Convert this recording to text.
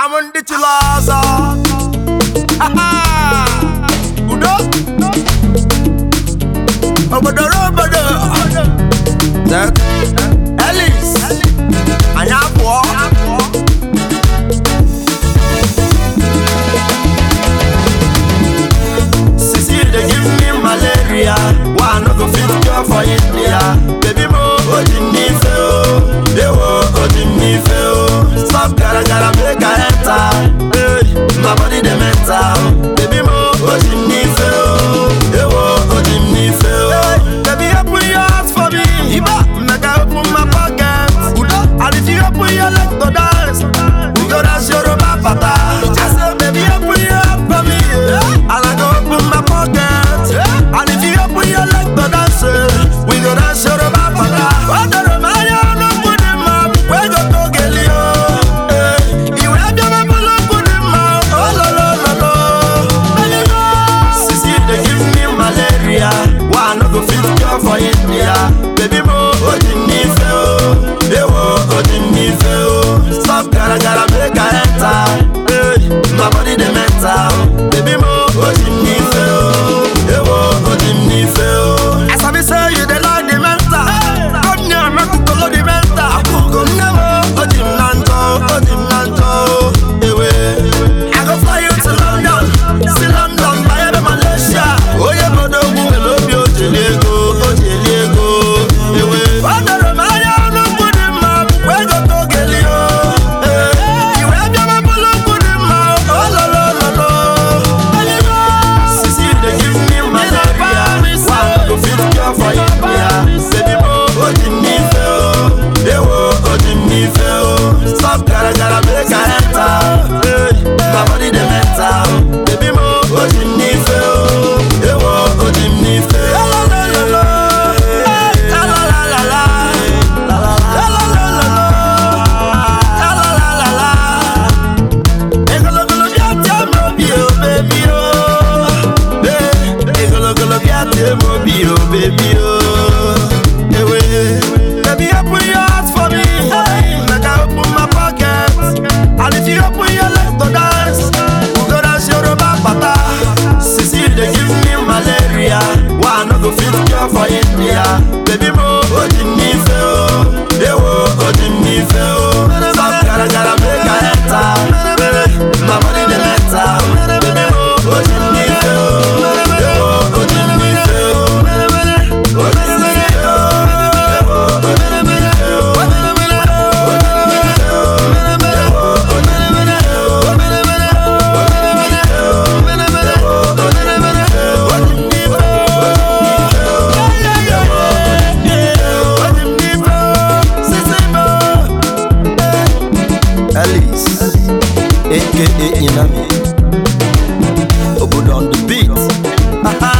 I'm on the chilaza. Udo. Obodo. That Ellis. Anyapwo. Sisi they give me malaria. Why not go fit cure for India? Baby mo ojini fe o. Dewo ojini fe o. Stop gara make I enter. Hey, my body the mental. Baby mo ojini fe o. Dewo ojini fe o. Baby open your heart for me. Iba make I open my pocket. And if you open your leg to dance, we go dance your Yoruba pata. Just say baby open your heart for me. And I go open my pocket. And if you open your leg to dance, we go dance your Yoruba pata. What the Romania no put him up. We go to Gelio. You have your mama look put him up. Oh lo. Sisi they give me malaria. Why no go fit cure for India? Baby mo ojini fe o. Dewo ojini fe o. Stop gara make I enter. Hey, my body the mental. Baby mo ojini fe o. Dewo ojini fe o. As I be say you dey like the mental. Come near me to lo the mental. Go never ojim nanto. I go fly you to London. See London by the Malaysia. Oh yeah, but don't move me ojeliego. What the Romania no put him up. We go to Gelio. You have your mama look put him up. Oh lo. Sisi they give me malaria. Why go fit cure for India? Baby mo ojini fe o. Dewo ojini fe o. Stop gara make I enter. Hey, my body the mental. Baby mo ojini fe o. Dewo ojini fe o. Baby, baby, open your heart for me. Make I open my pocket. And if you open your leg to dance, we go dance your Yoruba pata. Sisi they give me malaria. Why no go fit cure for India? Baby mo ojini fe o. Dewo ojini fe o. Stop gara make I enter. My body the mental. Baby mo ojini fe o. Dewo ojini fe o. Ellis, aka Inami, Obodo on the beat.